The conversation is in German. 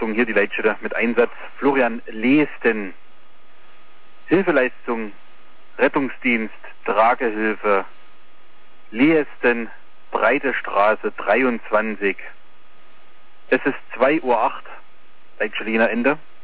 Hilfeleistung, hier die Leitstelle mit Einsatz Florian Leesten. Hilfeleistung, Rettungsdienst, Tragehilfe, Leesten, Breite Straße 23. Es ist 2:08 Uhr, Leitstelle Jena Ende.